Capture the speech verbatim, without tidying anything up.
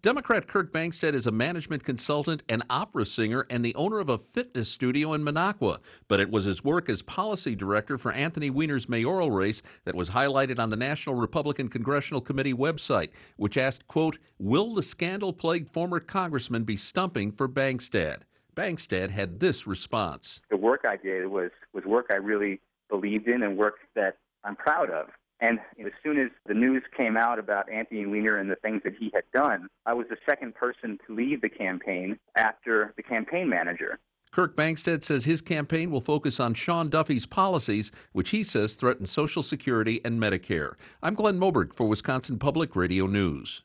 Democrat Kirk Bangstad is a management consultant, an opera singer, and the owner of a fitness studio in Minocqua. But it was his work as policy director for Anthony Weiner's mayoral race that was highlighted on the National Republican Congressional Committee website, which asked, quote, "Will the scandal-plagued former congressman be stumping for Bangstad?" Bangstad had this response. The work I did was, was work I really believed in and work that I'm proud of. And as soon as the news came out about Anthony Weiner and the things that he had done, I was the second person to leave the campaign after the campaign manager. Kirk Bangstad says his campaign will focus on Sean Duffy's policies, which he says threaten Social Security and Medicare. I'm Glenn Moberg for Wisconsin Public Radio News.